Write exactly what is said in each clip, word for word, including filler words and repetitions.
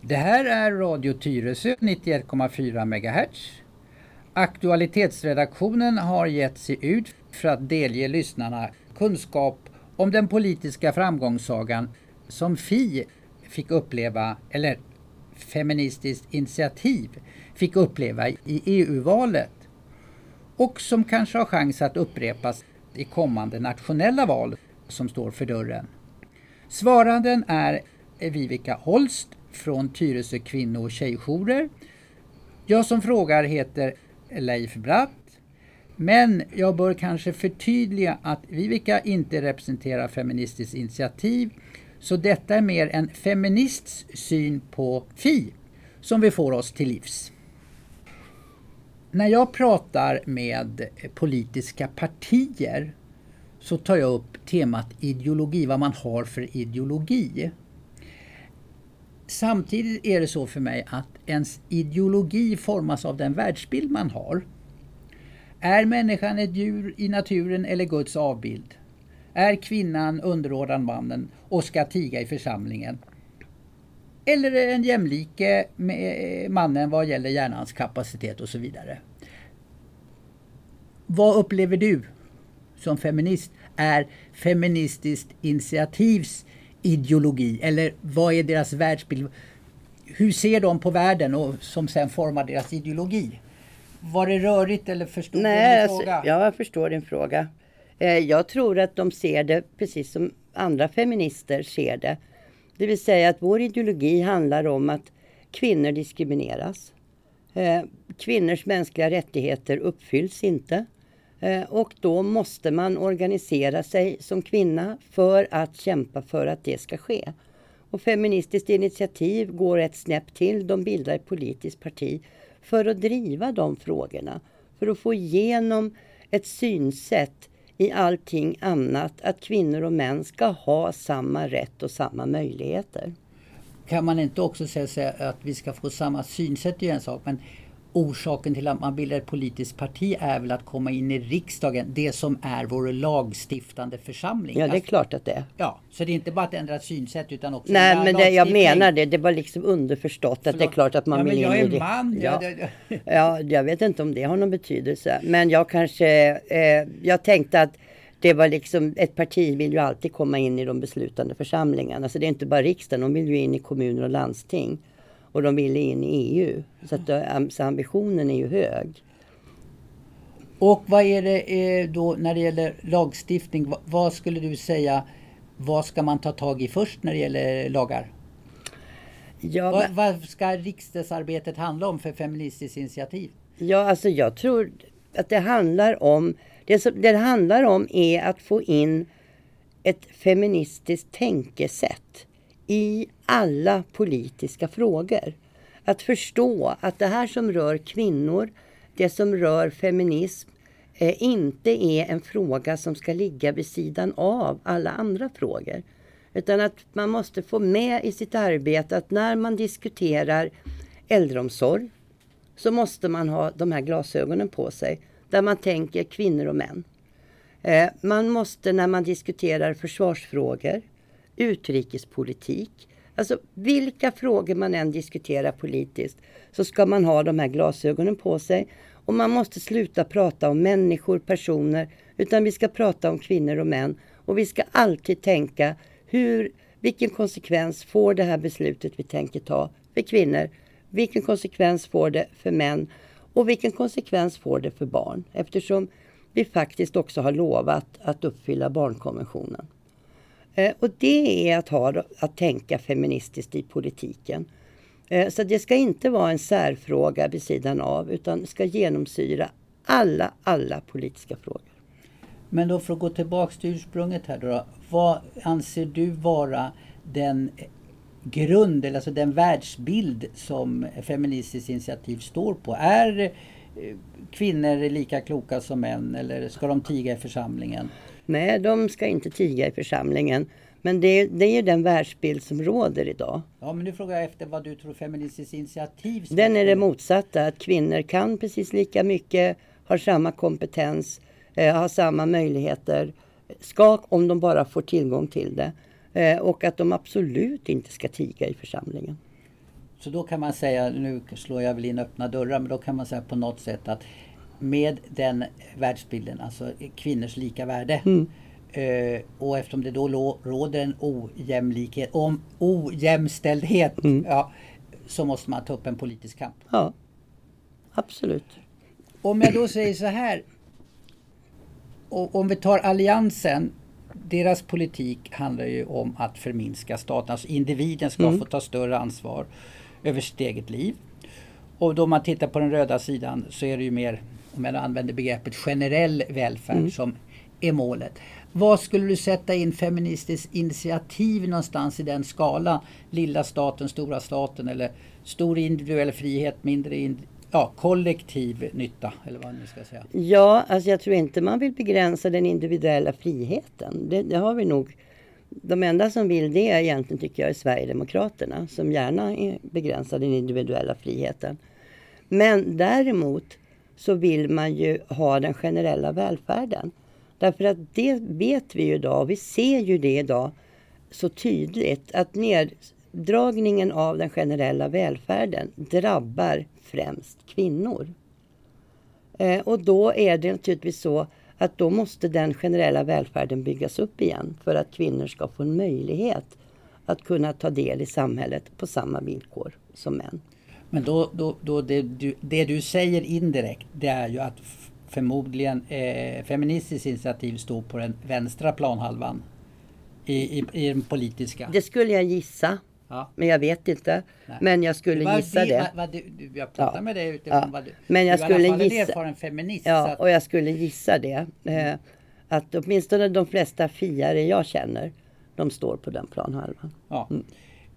Det här är Radio Tyresö nittioett komma fyra megahertz. Aktualitetsredaktionen har gett sig ut för att delge lyssnarna kunskap om den politiska framgångssagan som F I fick uppleva, eller Feministiskt initiativ fick uppleva i E U-valet och som kanske har chans att upprepas i kommande nationella val som står för dörren. Svaranden är Vivica Holst från Tyresö kvinno- och tjejjourer. Jag som frågar heter Leif Bratt, men jag bör kanske förtydliga att Vivica inte representerar Feministiskt initiativ, så detta är mer en feminists syn på F I som vi får oss till livs. När jag pratar med politiska partier så tar jag upp temat ideologi, vad man har för ideologi. Samtidigt är det så för mig att ens ideologi formas av den världsbild man har. Är människan ett djur i naturen eller Guds avbild? Är kvinnan underordnad mannen och ska tiga i församlingen? Eller är en jämlike med mannen vad gäller hjärnans kapacitet och så vidare? Vad upplever du som feminist är Feministiskt initiativs ideologi? Eller vad är deras världsbild? Hur ser de på världen och som sen formar deras ideologi? Var det rörigt eller förstod Nej, du din fråga? Alltså, ja, jag förstår din fråga. Eh, jag tror att de ser det precis som andra feminister ser det. Det vill säga att vår ideologi handlar om att kvinnor diskrimineras. Eh, kvinnors mänskliga rättigheter uppfylls inte. Eh, och då måste man organisera sig som kvinna för att kämpa för att det ska ske. Och Feministiskt initiativ går ett snäpp till. De bildar ett politiskt parti för att driva de frågorna. För att få igenom ett synsätt i allting annat. Att kvinnor och män ska ha samma rätt och samma möjligheter. Kan man inte också säga att vi ska få samma synsätt i en sak, men orsaken till att man bildar ett politiskt parti är väl att komma in i riksdagen, det som är vår lagstiftande församling. Ja, det är klart att det är. Ja, så det är inte bara att ändra synsätt utan också... Nej, men det, jag menar det. Det var liksom underförstått att Förlåt. Det är klart att man ja, vill in i det. jag är man. Ja. Ja, det, ja, jag vet inte om det har någon betydelse. Men jag kanske... Eh, jag tänkte att det var liksom... Ett parti vill ju alltid komma in i de beslutande församlingarna. Alltså det är inte bara riksdagen. De vill ju in i kommuner och landsting. Och de vill in i E U. Så, att, så ambitionen är ju hög. Och vad är det då när det gäller lagstiftning? Vad skulle du säga, vad ska man ta tag i först när det gäller lagar? Ja, vad, vad ska riksdagsarbetet handla om för Feministiskt initiativ? Ja, alltså jag tror att det handlar om... Det som det handlar om är att få in ett feministiskt tänkesätt i alla politiska frågor. Att förstå att det här som rör kvinnor, det som rör feminism, eh, inte är en fråga som ska ligga vid sidan av alla andra frågor. Utan att man måste få med i sitt arbete att när man diskuterar äldreomsorg så måste man ha de här glasögonen på sig. Där man tänker kvinnor och män. Eh, man måste när man diskuterar försvarsfrågor, utrikespolitik. Alltså vilka frågor man än diskuterar politiskt så ska man ha de här glasögonen på sig. Och man måste sluta prata om människor, personer, utan vi ska prata om kvinnor och män. Och vi ska alltid tänka hur, vilken konsekvens får det här beslutet vi tänker ta för kvinnor? Vilken konsekvens får det för män? Och vilken konsekvens får det för barn? Eftersom vi faktiskt också har lovat att uppfylla barnkonventionen. Eh, och det är att, ha, att tänka feministiskt i politiken. Eh, så det ska inte vara en särfråga vid sidan av, utan ska genomsyra alla, alla politiska frågor. Men då för att gå tillbaka till ursprunget här då. Vad anser du vara den grund, eller alltså den världsbild som Feministiskt initiativ står på? Är kvinnor lika kloka som män eller ska de tiga i församlingen? Nej, de ska inte tiga i församlingen. Men det, det är ju den världsbild som råder idag. Ja, men nu frågar jag efter vad du tror Feministiskt initiativ ska... Den är det motsatta, att kvinnor kan precis lika mycket, har samma kompetens, eh, har samma möjligheter, ska om de bara får tillgång till det. Eh, och att de absolut inte ska tiga i församlingen. Så då kan man säga, nu slår jag väl in öppna dörrar, men då kan man säga på något sätt att med den världsbilden, alltså kvinnors lika värde, mm. eh, och eftersom det då lo- råder en ojämlikhet, om ojämställdhet, mm. ja, så måste man ta upp en politisk kamp. Ja, absolut. Om jag då säger så här, och om vi tar alliansen, deras politik handlar ju om att förminska staten. Alltså individen ska mm. få ta större ansvar över sitt eget liv. Och då man tittar på den röda sidan så är det ju mer, om jag använder begreppet generell välfärd mm. som är målet. Vad skulle du sätta in feministiskt initiativ någonstans i den skala? Lilla staten, stora staten, eller stor individuell frihet, mindre in, ja, kollektiv nytta, eller vad ni ska säga. Ja, alltså jag tror inte man vill begränsa den individuella friheten. Det, det har vi nog. De enda som vill det egentligen tycker jag är Sverigedemokraterna, som gärna begränsar den individuella friheten. Men däremot så vill man ju ha den generella välfärden. Därför att det vet vi ju idag, vi ser ju det idag så tydligt, att neddragningen av den generella välfärden drabbar främst kvinnor. Eh, och då är det naturligtvis så att då måste den generella välfärden byggas upp igen för att kvinnor ska få en möjlighet att kunna ta del i samhället på samma villkor som män. Men då, då, då det, du, det du säger indirekt, det är ju att f- förmodligen eh, feministiskt initiativ står på den vänstra planhalvan i, i, i den politiska. Det skulle jag gissa. Ja. Men jag vet inte. Nej. Men jag skulle det gissa det. det. Vad, vad du, jag pratar ja. med dig utifrån ja. vad du... Men jag du skulle i alla fall gissa... erfaren feminist. Ja, att... och jag skulle gissa det. Eh, att åtminstone de flesta fiare jag känner, de står på den planhalvan. Ja. Mm.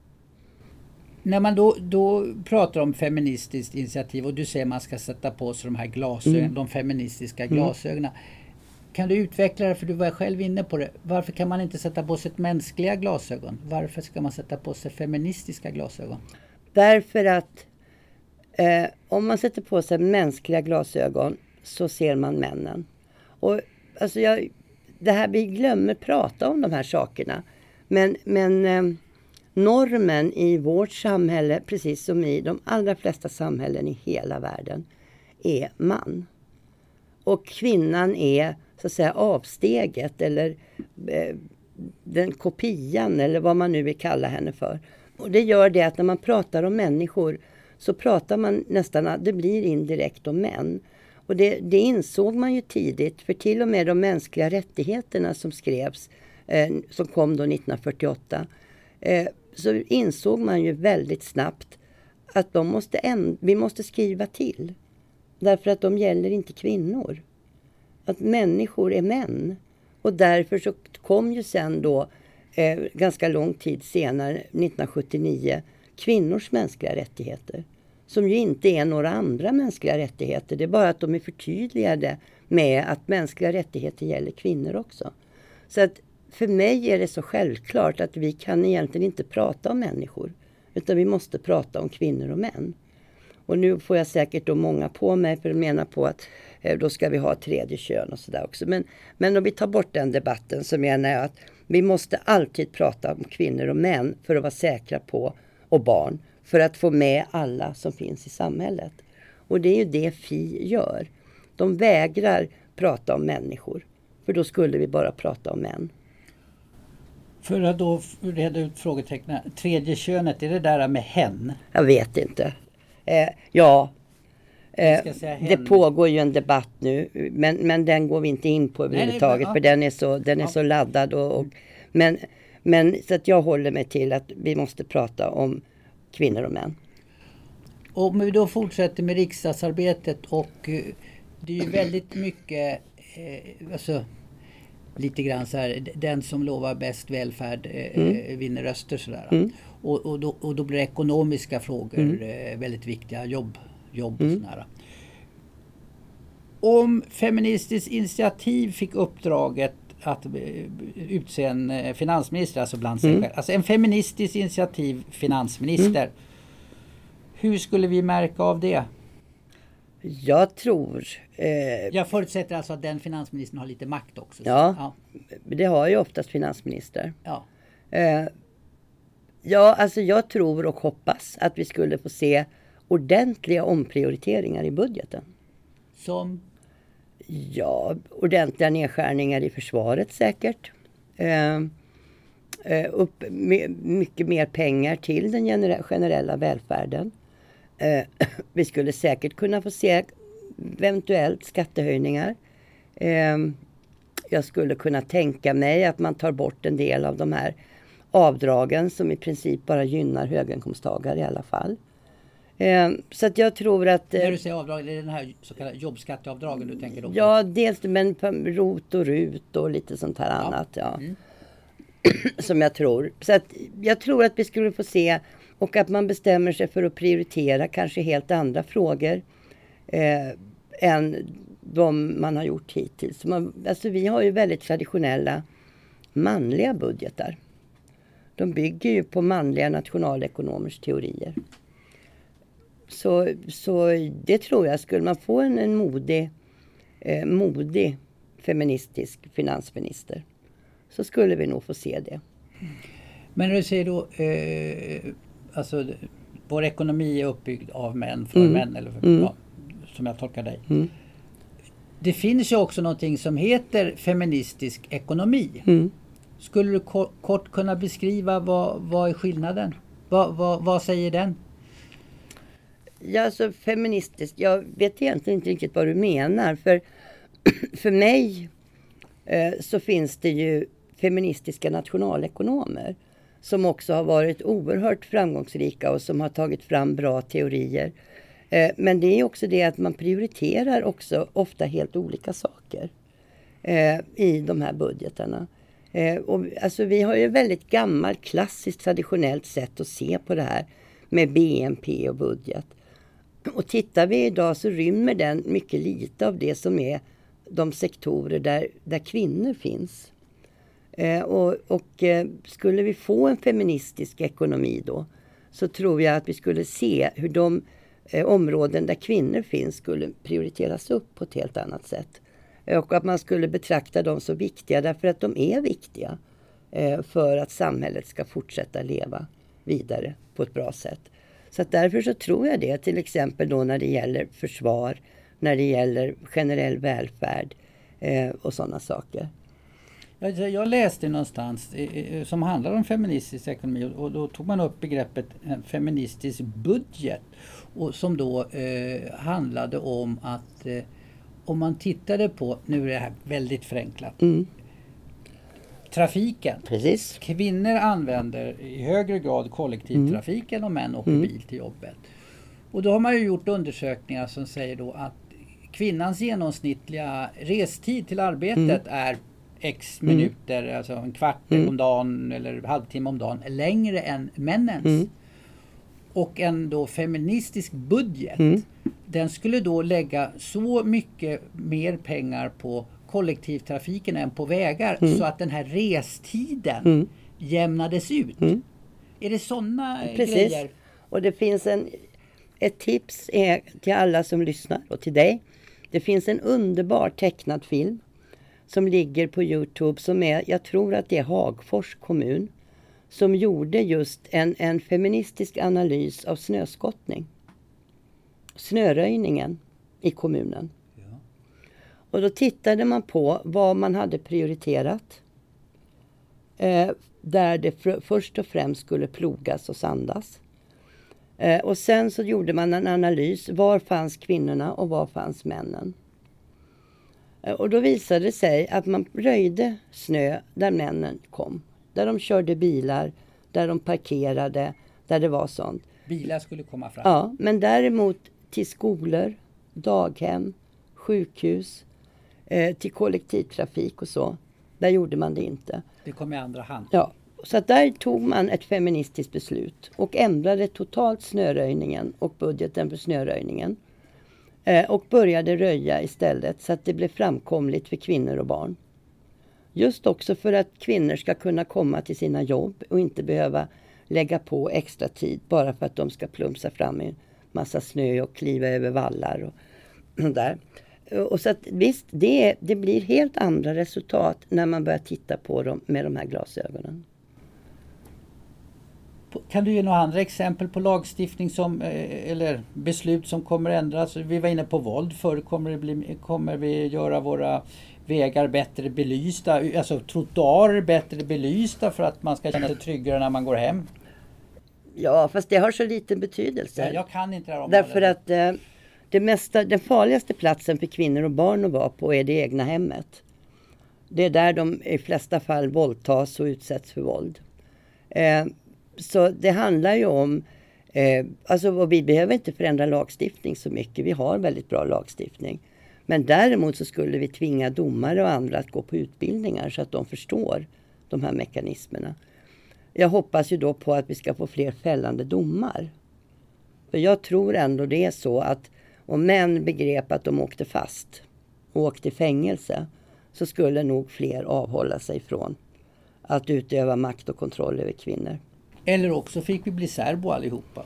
När man då, då pratar om feministiskt initiativ och du säger att man ska sätta på sig de här glasögonen, mm. de feministiska glasögonen. Mm. Kan du utveckla det, för du var själv inne på det. Varför kan man inte sätta på sig ett mänskliga glasögon? Varför ska man sätta på sig feministiska glasögon? Därför att eh, om man sätter på sig mänskliga glasögon så ser man männen. Och alltså jag, det här, vi glömmer prata om de här sakerna. Men, men eh, normen i vårt samhälle, precis som i de allra flesta samhällen i hela världen, är man. Och kvinnan är så att säga avsteget eller eh, den kopian eller vad man nu vill kalla henne för. Och det gör det att när man pratar om människor så pratar man nästan, det blir indirekt om män. Och det, det insåg man ju tidigt, för till och med de mänskliga rättigheterna som skrevs, eh, som kom då nittonhundrafyrtioåtta, eh, så insåg man ju väldigt snabbt att de måste änd- vi måste skriva till. Därför att de gäller inte kvinnor. Att människor är män. Och därför så kom ju sen då, eh, ganska lång tid senare, nittonhundrasjuttionio, kvinnors mänskliga rättigheter. Som ju inte är några andra mänskliga rättigheter. Det är bara att de är förtydligade med att mänskliga rättigheter gäller kvinnor också. Så att för mig är det så självklart att vi kan egentligen inte prata om människor. Utan vi måste prata om kvinnor och män. Och nu får jag säkert då många på mig för att mena på att eh, då ska vi ha tredje kön och sådär också. Men, men om vi tar bort den debatten så menar jag att vi måste alltid prata om kvinnor och män för att vara säkra på, och barn, för att få med alla som finns i samhället. Och det är ju det F I gör. De vägrar prata om människor, för då skulle vi bara prata om män. För att då reda ut frågetecknen, tredje könet, är det där med hen? Jag vet inte. Eh, ja, eh, det pågår ju en debatt nu, men, men den går vi inte in på överhuvudtaget, för den är så, den är ja. så laddad. Och, och, men, men så att jag håller mig till att vi måste prata om kvinnor och män. Och om vi då fortsätter med riksdagsarbetet, och uh, det är ju väldigt mycket, eh, alltså lite grann så här, den som lovar bäst välfärd eh, mm. vinner röster sådär. Mm. Och, och, då, och då blir ekonomiska frågor mm. eh, väldigt viktiga, jobb, jobb mm. och sådär. Om Feministiskt initiativ fick uppdraget att eh, utse en eh, finansminister, alltså bland sig mm. själv. Alltså en Feministiskt initiativ finansminister. Mm. Hur skulle vi märka av det? Jag tror... Eh, jag förutsätter alltså att den finansministern har lite makt också. Ja, ja. Det har ju oftast finansminister. Ja. Eh, Ja, alltså jag tror och hoppas att vi skulle få se ordentliga omprioriteringar i budgeten. Som? Ja, ordentliga nedskärningar i försvaret säkert. Eh, eh, upp med, mycket mer pengar till den genere- generella välfärden. Eh, vi skulle säkert kunna få se eventuellt skattehöjningar. Eh, jag skulle kunna tänka mig att man tar bort en del av de här avdragen som i princip bara gynnar höginkomsttagare i alla fall. Eh, så att jag tror att... När du säger avdrag, är det den här så kallade jobbskatteavdragen du tänker då? Ja, dels men rot och rut och lite sånt här ja. annat. Ja. Mm. Som jag tror. Så att jag tror att vi skulle få se och att man bestämmer sig för att prioritera kanske helt andra frågor eh, än de man har gjort hittills. Man, alltså vi har ju väldigt traditionella manliga budgetar. De bygger ju på manliga nationalekonomers teorier. Så, så det tror jag, skulle man få en, en modig, eh, modig feministisk finansminister så skulle vi nog få se det. Men du säger då, eh, alltså vår ekonomi är uppbyggd av män, för mm. män, eller för, mm. ja, som jag tolkar dig. Mm. Det finns ju också någonting som heter feministisk ekonomi. Mm. Skulle du kort, kort kunna beskriva vad, vad är skillnaden? Vad, vad, vad säger den? Ja, alltså feministiskt, jag vet egentligen inte riktigt vad du menar. För, för mig eh, så finns det ju feministiska nationalekonomer som också har varit oerhört framgångsrika och som har tagit fram bra teorier. Eh, men det är också det att man prioriterar också ofta helt olika saker eh, i de här budgetarna. Eh, och, alltså, vi har ju ett väldigt gammalt, klassiskt, traditionellt sätt att se på det här med B N P och budget. Och tittar vi idag så rymmer den mycket lite av det som är de sektorer där, där kvinnor finns. Eh, och och eh, skulle vi få en feministisk ekonomi då så tror jag att vi skulle se hur de eh, områden där kvinnor finns skulle prioriteras upp på ett helt annat sätt. Och att man skulle betrakta dem så viktiga därför att de är viktiga eh, för att samhället ska fortsätta leva vidare på ett bra sätt. Så att därför så tror jag det, till exempel då när det gäller försvar, när det gäller generell välfärd eh, och sådana saker. Jag, jag läste någonstans eh, som handlar om feministisk ekonomi och, och då tog man upp begreppet en feministisk budget och som då eh, handlade om att eh, om man tittade på, nu är det här väldigt förenklat, Mm. trafiken. Precis. Kvinnor använder i högre grad kollektivtrafiken mm. och män åker mm. bil till jobbet. Och då har man ju gjort undersökningar som säger då att kvinnans genomsnittliga restid till arbetet mm. är x minuter, mm. alltså en kvart mm. om dagen eller halvtimme om dagen, längre än männens. Mm. Och en då feministisk budget, mm. den skulle då lägga så mycket mer pengar på kollektivtrafiken än på vägar mm. så att den här restiden mm. jämnades ut. Mm. Är det sådana grejer? Och det finns en, ett tips är till alla som lyssnar och till dig. Det finns en underbar tecknad film som ligger på YouTube som är, jag tror att det är Hagfors kommun, som gjorde just en, en feministisk analys av snöskottning. Snöröjningen i kommunen. Ja. Och då tittade man på vad man hade prioriterat. Eh, där det för, först och främst skulle plogas och sandas. Eh, och sen så gjorde man en analys. Var fanns kvinnorna och var fanns männen? Eh, och då visade det sig att man röjde snö där männen kom. Där de körde bilar, där de parkerade, där det var sånt. Bilar skulle komma fram? Ja, men däremot till skolor, daghem, sjukhus, eh, till kollektivtrafik och så. Där gjorde man det inte. Det kom i andra hand? Ja, så att där tog man ett feministiskt beslut och ändrade totalt snöröjningen och budgeten för snöröjningen. Eh, och började röja istället så att det blev framkomligt för kvinnor och barn. Just också för att kvinnor ska kunna komma till sina jobb och inte behöva lägga på extra tid bara för att de ska plumsa fram i massa snö och kliva över vallar och där. Och så att visst, det, det blir helt andra resultat när man börjar titta på dem med de här glasögonen. Kan du ge några andra exempel på lagstiftning som, eller beslut som kommer ändras? Vi var inne på våld förr. Kommer, det bli, kommer vi göra våra vägar bättre belysta? Alltså trottoarer bättre belysta för att man ska känna sig tryggare när man går hem? Ja, fast det har så liten betydelse. Ja, jag kan inte det här om Därför det. att eh, det mesta, den farligaste platsen för kvinnor och barn att vara på är det egna hemmet. Det är där de i flesta fall våldtas och utsätts för våld. Eh, så det handlar ju om, eh, alltså och vi behöver inte förändra lagstiftning så mycket. Vi har väldigt bra lagstiftning. Men däremot så skulle vi tvinga domare och andra att gå på utbildningar så att de förstår de här mekanismerna. Jag hoppas ju då på att vi ska få fler fällande domar. För jag tror ändå det är så att om män begrep att de åkte fast och åkte i fängelse, så skulle nog fler avhålla sig från att utöva makt och kontroll över kvinnor. Eller också fick vi bli serbo allihopa.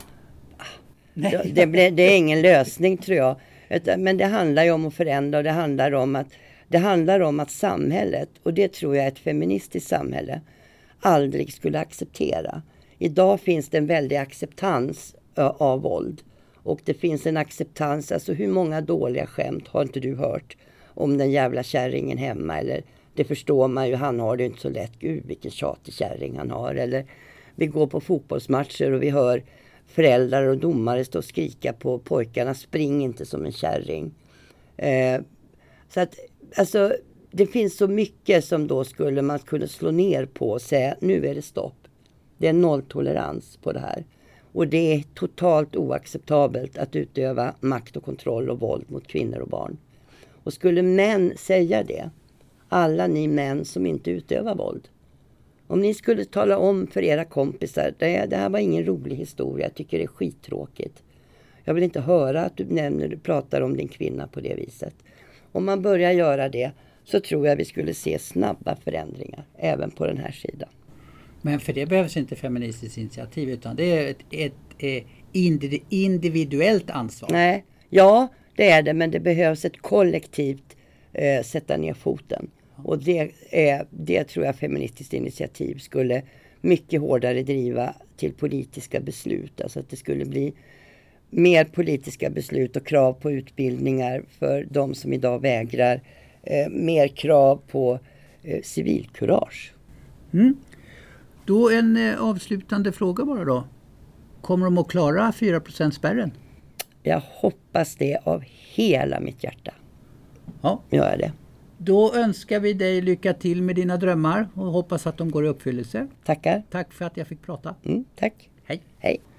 Det, det, ble, det är ingen lösning tror jag. Men det handlar ju om att förändra, och det handlar om att, det handlar om att samhället, och det tror jag är ett feministiskt samhälle, aldrig skulle acceptera. Idag finns det en väldig acceptans av våld. Och det finns en acceptans, alltså hur många dåliga skämt har inte du hört om den jävla kärringen hemma? Eller det förstår man ju, han har det inte så lätt. Gud vilken tjatig kärring han har. Eller vi går på fotbollsmatcher och vi hör föräldrar och domare stå och skrika på pojkarna, spring inte som en kärring. Eh, så att alltså det finns så mycket som då skulle man kunna slå ner på och säga nu är det stopp. Det är nolltolerans på det här. Och det är totalt oacceptabelt att utöva makt och kontroll och våld mot kvinnor och barn. Och skulle män säga det, alla ni män som inte utövar våld, om ni skulle tala om för era kompisar, det, det här var ingen rolig historia, jag tycker det är skittråkigt. Jag vill inte höra att du nämner, du pratar om din kvinna på det viset. Om man börjar göra det så tror jag vi skulle se snabba förändringar även på den här sidan. Men för det behövs inte feministiskt initiativ, utan det är ett, ett, ett individuellt ansvar. Nej, ja det är det, men det behövs ett kollektivt eh, sätta ner foten. Och det, är, det tror jag feministiskt initiativ skulle mycket hårdare driva till politiska beslut. Alltså att det skulle bli mer politiska beslut och krav på utbildningar för de som idag vägrar. Eh, mer krav på eh, civilkurage. Mm. Då en eh, avslutande fråga bara då. Kommer de att klara fyra procent spärren? Jag hoppas det av hela mitt hjärta. Ja. Gör jag det. Då önskar vi dig lycka till med dina drömmar och hoppas att de går i uppfyllelse. Tackar. Tack för att jag fick prata. Mm, tack. Hej. Hej.